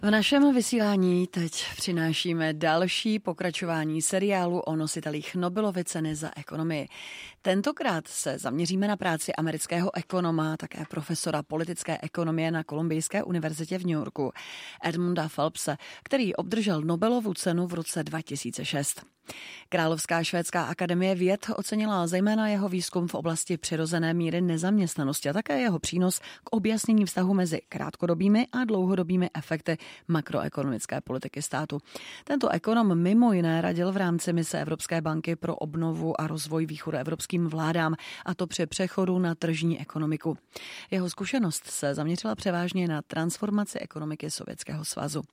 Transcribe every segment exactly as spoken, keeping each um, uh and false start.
V našem vysílání teď přinášíme další pokračování seriálu o nositelích Nobelovy ceny za ekonomii. Tentokrát se zaměříme na práci amerického ekonoma, také profesora politické ekonomie na Kolumbijské univerzitě v New Yorku, Edmunda Phelpse, který obdržel Nobelovu cenu v roce dva tisíce šest. Královská švédská akademie věd ocenila zejména jeho výzkum v oblasti přirozené míry nezaměstnanosti a také jeho přínos k objasnění vztahu mezi krátkodobými a dlouhodobými efekty makroekonomické politiky státu. Tento ekonom mimo jiné radil v rámci mise Evropské banky pro obnovu a rozvoj východoevropským vládám, a to při přechodu na tržní ekonomiku. Jeho zkušenost se zaměřila převážně na transformaci ekonomiky Sovětského svazu.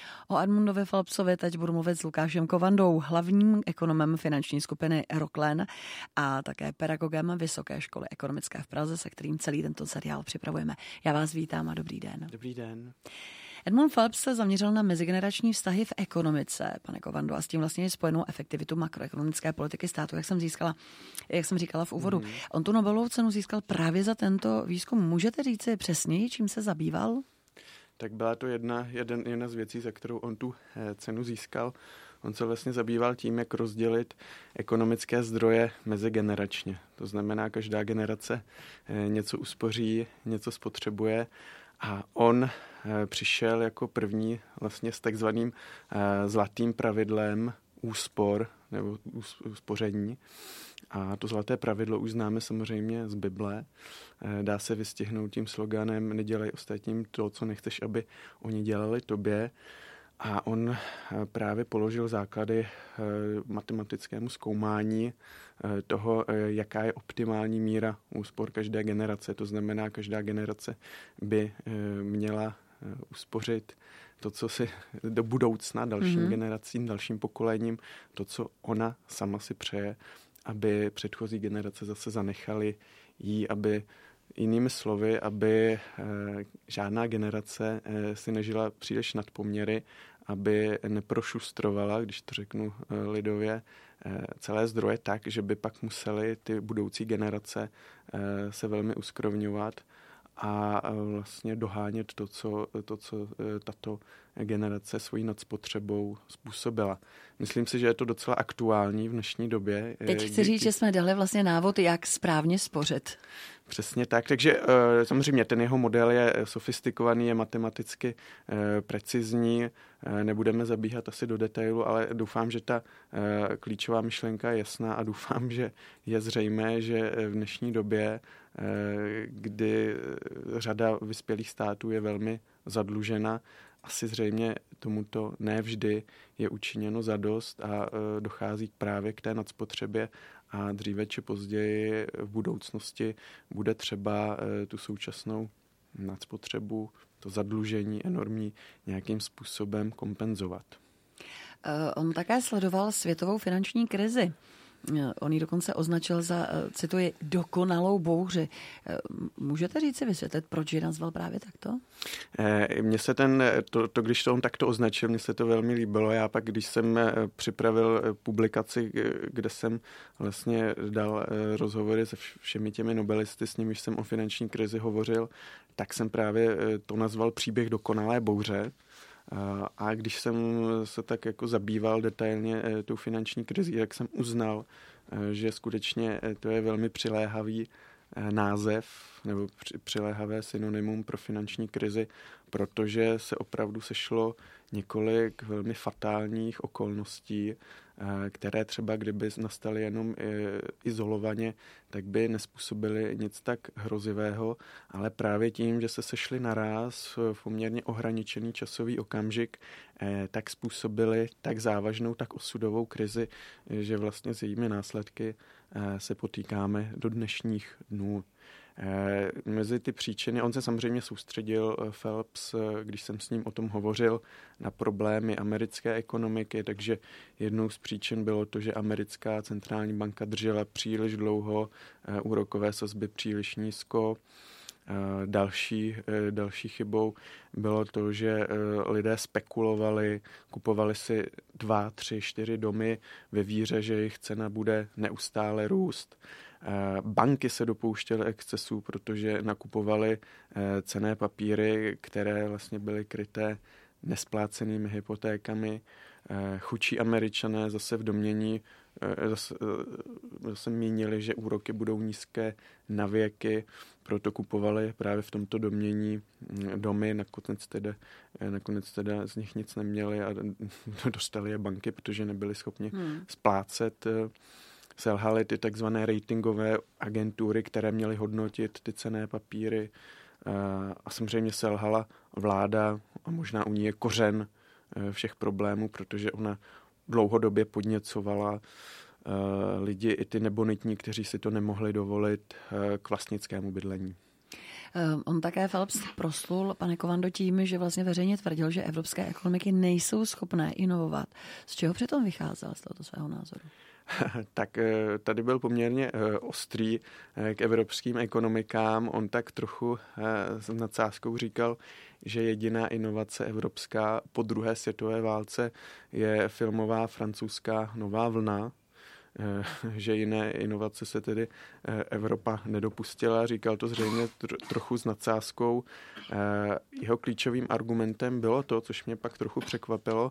O Edmundovi Phelpsovi teď budu mluvit s Lukášem Kovandou, hlavním ekonomem finanční skupiny Roklen a také pedagogem Vysoké školy ekonomické v Praze, se kterým celý tento seriál připravujeme. Já vás vítám a dobrý den. Dobrý den. Edmund Phelps se zaměřil na mezigenerační vztahy v ekonomice, pane Kovando, a s tím vlastně je spojenou efektivitu makroekonomické politiky státu, jak jsem získala, jak jsem říkala v úvodu. Mm. On tu Nobelovu cenu získal právě za tento výzkum. Můžete říci přesněji, čím se zabýval? Tak byla to jedna, jeden, jedna z věcí, za kterou on tu cenu získal. On se vlastně zabýval tím, jak rozdělit ekonomické zdroje mezigeneračně. To znamená, každá generace něco uspoří, něco spotřebuje a on přišel jako první vlastně s takzvaným zlatým pravidlem úspor nebo uspoření. A to zlaté pravidlo už známe samozřejmě z Bible. Dá se vystihnout tím sloganem nedělej ostatním to, co nechceš, aby oni dělali tobě. A on právě položil základy matematickému zkoumání toho, jaká je optimální míra úspor každé generace. To znamená, každá generace by měla uspořit to, co si do budoucna dalším mm-hmm. generacím, dalším pokolením, to, co ona sama si přeje, aby předchozí generace zase zanechaly jí, aby jinými slovy, aby e, žádná generace e, si nežila příliš nad poměry, aby neprošustrovala, když to řeknu e, lidově, e, celé zdroje tak, že by pak musely ty budoucí generace e, se velmi uskrovňovat a e, vlastně dohánět to, co, to, co e, tato generace svojí nadspotřebou způsobila. Myslím si, že je to docela aktuální v dnešní době. Teď chci říct, že jsme dali vlastně návod, jak správně spořit. Přesně tak, takže samozřejmě ten jeho model je sofistikovaný, je matematicky precizní, nebudeme zabíhat asi do detailu, ale doufám, že ta klíčová myšlenka je jasná a doufám, že je zřejmé, že v dnešní době, kdy řada vyspělých států je velmi zadlužena, asi zřejmě tomuto nevždy je učiněno zadost a dochází právě k té nadspotřebě a dříve či později v budoucnosti bude třeba tu současnou nadspotřebu, to zadlužení enormní nějakým způsobem kompenzovat. On také sledoval světovou finanční krizi. On ji dokonce označil za, cituji, dokonalou bouři. Můžete říct si vysvětlit, proč ji nazval právě takto? Mně se ten, to, to, když to on takto označil, mně se to velmi líbilo. Já pak, když jsem připravil publikaci, kde jsem vlastně dal rozhovory se všemi těmi nobelisty, s nimiž jsem o finanční krizi hovořil, tak jsem právě to nazval příběh dokonalé bouře. A když jsem se tak jako zabýval detailně tou finanční krizí, tak jsem uznal, že skutečně to je velmi přiléhavý název nebo přiléhavé synonymum pro finanční krizi, protože se opravdu sešlo několik velmi fatálních okolností, které třeba kdyby nastaly jenom izolovaně, tak by nespůsobily nic tak hrozivého, ale právě tím, že se sešly naráz v poměrně ohraničený časový okamžik, tak způsobily tak závažnou, tak osudovou krizi, že vlastně s jejími následky se potýkáme do dnešních dnů. Mezi ty příčiny, on se samozřejmě soustředil, Phelps, když jsem s ním o tom hovořil, na problémy americké ekonomiky, takže jednou z příčin bylo to, že americká centrální banka držela příliš dlouho úrokové sazby příliš nízko. Další, další chybou bylo to, že lidé spekulovali, kupovali si dva, tři, čtyři domy ve víře, že jejich cena bude neustále růst. Banky se dopouštěly excesů, protože nakupovaly cenné papíry, které vlastně byly kryté nesplácenými hypotékami. Chudší Američané zase v domnění zase, zase mínili, že úroky budou nízké na věky, proto kupovali právě v tomto domnění domy, nakonec teda, nakonec teda z nich nic neměli a dostali je banky, protože nebyli schopni hmm. splácet. Selhaly ty takzvané ratingové agentury, které měly hodnotit ty cenné papíry a samozřejmě selhala vláda a možná u ní je kořen všech problémů, protože ona dlouhodobě podněcovala uh, lidi, i ty nebonitní, kteří si to nemohli dovolit, uh, k vlastnickému bydlení. Um, on také Phelps proslul, pane Kovando, tím, že vlastně veřejně tvrdil, že evropské ekonomiky nejsou schopné inovovat. Z čeho přitom vycházel z tohoto svého názoru? Tak tady byl poměrně ostrý k evropským ekonomikám. On tak trochu s nadsázkou říkal, že jediná inovace evropská po druhé světové válce je filmová francouzská nová vlna, že jiné inovace se tedy Evropa nedopustila. Říkal to zřejmě tr- trochu s nadsázkou. Jeho klíčovým argumentem bylo to, což mě pak trochu překvapilo,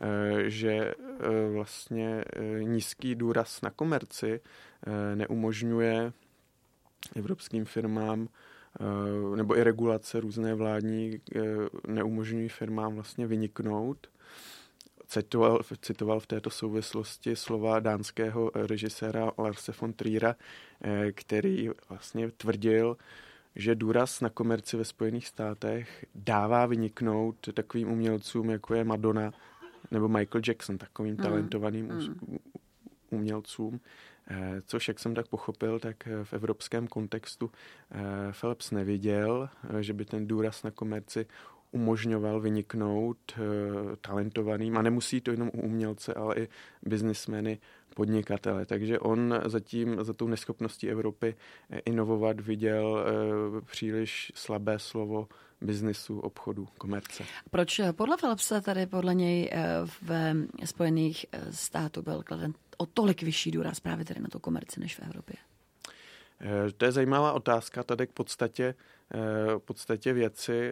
že vlastně nízký důraz na komerci neumožňuje evropským firmám nebo i regulace různé vládní neumožňují firmám vlastně vyniknout. Citoval, citoval v této souvislosti slova dánského režiséra Larse von Triera, který vlastně tvrdil, že důraz na komerci ve Spojených státech dává vyniknout takovým umělcům, jako je Madonna nebo Michael Jackson, takovým mm. talentovaným mm. umělcům. Což, jak jsem tak pochopil, tak v evropském kontextu Phelps neviděl, že by ten důraz na komerci umožňoval vyniknout uh, talentovaným, a nemusí to jenom u umělce, ale i biznismeny, podnikatele. Takže on zatím za tou neschopností Evropy inovovat viděl uh, příliš slabé slovo biznisu, obchodu, komerce. Proč podle Phelpsa tady podle něj v Spojených států byl kladen o tolik vyšší důraz právě tady na tu komerci než v Evropě? To je zajímavá otázka, tady k podstatě, v podstatě věci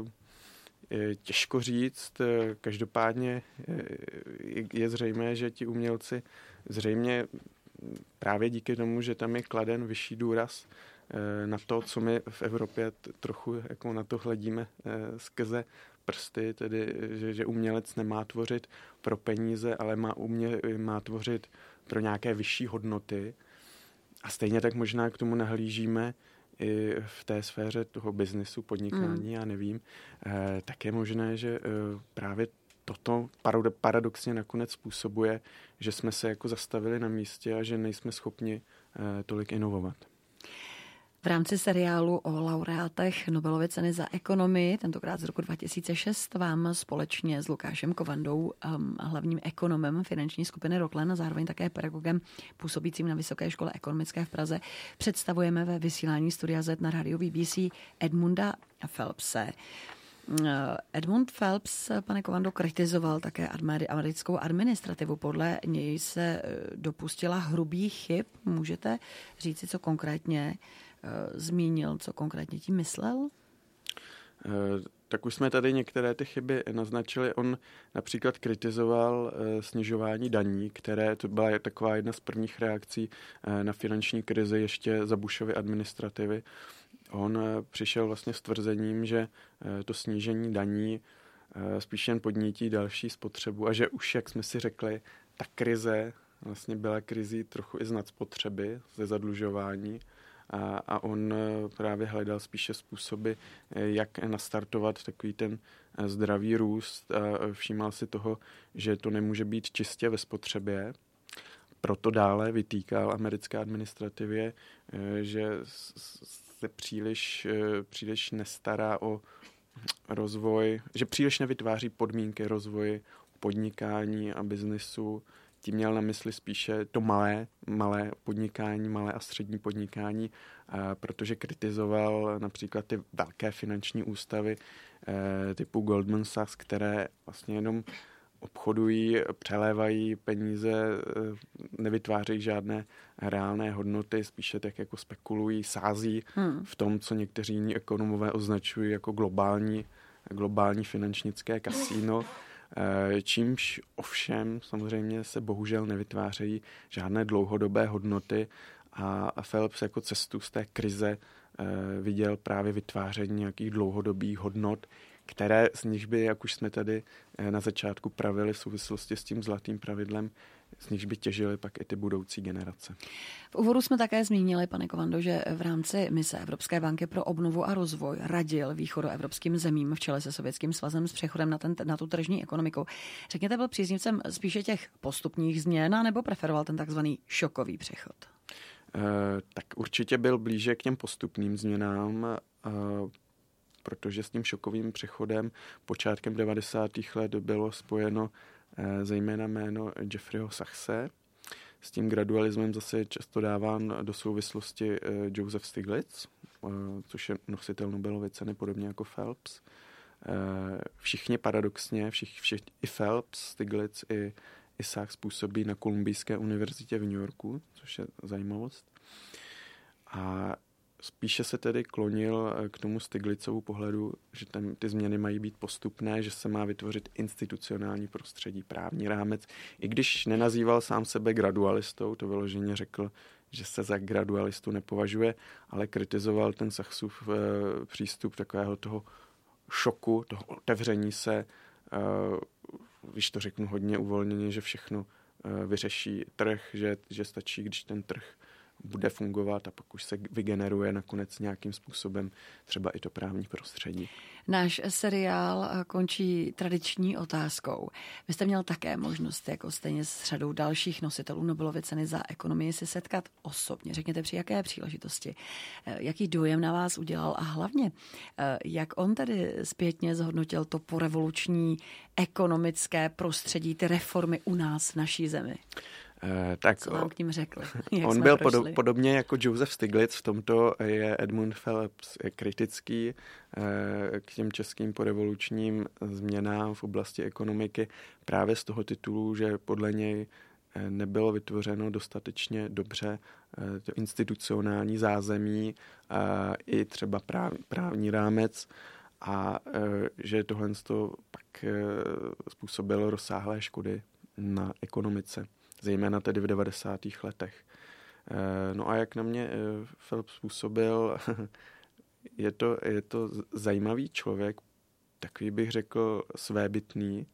těžko říct. Každopádně je zřejmé, že ti umělci zřejmě právě díky tomu, že tam je kladen vyšší důraz na to, co my v Evropě trochu jako na to hledíme skrze prsty, tedy že, že umělec nemá tvořit pro peníze, ale má, umě, má tvořit pro nějaké vyšší hodnoty. A stejně tak možná k tomu nahlížíme i v té sféře toho biznesu, podnikání, mm. já nevím, eh, tak je možné, že eh, právě toto paradoxně nakonec způsobuje, že jsme se jako zastavili na místě a že nejsme schopni eh, tolik inovovat. V rámci seriálu o laureátech Nobelovy ceny za ekonomii, tentokrát z roku dva tisíce šest, vám společně s Lukášem Kovandou, um, hlavním ekonomem finanční skupiny Roklen a zároveň také pedagogem působícím na Vysoké škole ekonomické v Praze, představujeme ve vysílání Studia Z na rádiu B B C Edmunda Phelpse. Edmund Phelps, pane Kovando, kritizoval také americkou administrativu. Podle něj se dopustila hrubých chyb. Můžete říci, co konkrétně zmínil, co konkrétně tím myslel? Tak už jsme tady některé ty chyby naznačili. On například kritizoval snižování daní, které to byla taková jedna z prvních reakcí na finanční krizi ještě za Bushovy administrativy. On přišel vlastně s tvrzením, že to snížení daní spíš jen podnítí další spotřebu a že už, jak jsme si řekli, ta krize vlastně byla krizí trochu i z nadspotřeby, ze zadlužování. A, a on právě hledal spíše způsoby, jak nastartovat takový ten zdravý růst a všímal si toho, že to nemůže být čistě ve spotřebě. Proto dále vytýkal americké administrativě, že se příliš, příliš nestará o rozvoj, že příliš nevytváří podmínky rozvoji podnikání a biznisu. Tím měl na mysli spíše to malé, malé podnikání, malé a střední podnikání, protože kritizoval například ty velké finanční ústavy typu Goldman Sachs, které vlastně jenom obchodují, přelévají peníze, nevytvářejí žádné reálné hodnoty, spíše tak jako spekulují, sází hmm. v tom, co někteří jiní ekonomové označují jako globální, globální finančnické kasíno, čímž ovšem samozřejmě se bohužel nevytvářejí žádné dlouhodobé hodnoty a Phelps jako cestu z té krize viděl právě vytváření nějakých dlouhodobých hodnot, které z nich by, jak už jsme tady na začátku pravili v souvislosti s tím zlatým pravidlem, z nich by těžily pak i ty budoucí generace. V úvodu jsme také zmínili, pane Kovando, že v rámci mise Evropské banky pro obnovu a rozvoj radil východoevropským zemím v čele se Sovětským svazem s přechodem na, ten, na tu tržní ekonomiku. Řekněte, byl příznivcem spíše těch postupných změn, nebo preferoval ten takzvaný šokový přechod? E, tak určitě byl blíže k těm postupným změnám, e, protože s tím šokovým přechodem počátkem devadesátých let bylo spojeno zejména jméno Jeffreyho Sachse. S tím gradualismem zase je často dáván do souvislosti Joseph Stiglitz, což je nositel Nobelovy ceny, podobně jako Phelps. Všichni paradoxně, všich, všich, i Phelps, Stiglitz, i, i Sachs působí na Kolumbijské univerzitě v New Yorku, což je zajímavost. A spíše se tedy klonil k tomu Stiglitzovu pohledu, že ten, ty změny mají být postupné, že se má vytvořit institucionální prostředí, právní rámec. I když nenazýval sám sebe gradualistou, to vyloženě řekl, že se za gradualistu nepovažuje, ale kritizoval ten Sachsův e, přístup takového toho šoku, toho otevření se, e, když to řeknu hodně uvolněně, že všechno e, vyřeší trh, že, že stačí, když ten trh bude fungovat a pak už se vygeneruje nakonec nějakým způsobem třeba i to právní prostředí. Náš seriál končí tradiční otázkou. Vy jste měl také možnost, jako stejně s řadou dalších nositelů Nobelovy ceny za ekonomii, si setkat osobně. Řekněte, při jaké příležitosti? Jaký dojem na vás udělal a hlavně, jak on tedy zpětně zhodnotil to porevoluční ekonomické prostředí, ty reformy u nás v naší zemi? Eh, tak Co vám k ním řekli? On byl podob, podobně jako Joseph Stiglitz, v tomto je Edmund Phelps kritický eh, k těm českým porevolučním změnám v oblasti ekonomiky právě z toho titulu, že podle něj nebylo vytvořeno dostatečně dobře eh, to institucionální zázemí eh, i třeba práv, právní rámec a eh, že tohle pak eh, způsobilo rozsáhlé škody na ekonomice, zejména tedy v devadesátých letech. No a jak na mě Phelps působil, je to, je to zajímavý člověk, takový bych řekl svébytný,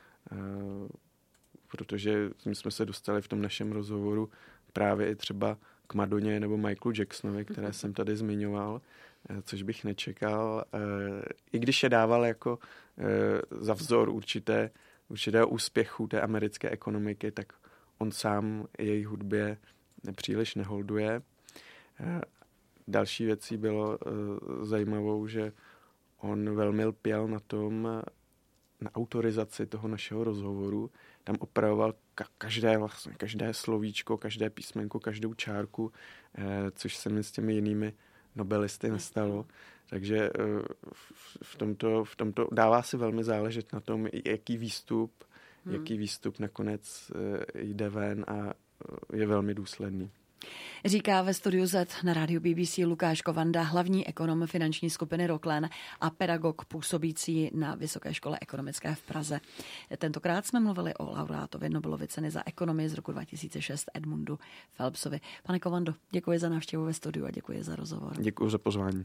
protože my jsme se dostali v tom našem rozhovoru právě i třeba k Madoně nebo Michaelu Jacksonovi, které jsem tady zmiňoval, což bych nečekal. I když je dával jako za vzor určité, určitého úspěchu té americké ekonomiky, tak on sám její hudbě nepříliš neholduje. Další věcí bylo zajímavou, že on velmi lpěl na tom, na autorizaci toho našeho rozhovoru. Tam opravoval každé, vlastně, každé slovíčko, každé písmenko, každou čárku, což se mi s těmi jinými nobelisty nestalo. Takže v tomto, v tomto dává si velmi záležet na tom, jaký výstup, hmm. jaký výstup nakonec jde ven a je velmi důsledný. Říká ve studiu Z na rádiu B B C Lukáš Kovanda, hlavní ekonom finanční skupiny Roklen a pedagog působící na Vysoké škole ekonomické v Praze. Tentokrát jsme mluvili o laureátovi Nobelovy ceny za ekonomii z roku dva tisíce šest Edmundu Phelpsovi. Pane Kovando, děkuji za návštěvu ve studiu a děkuji za rozhovor. Děkuji za pozvání.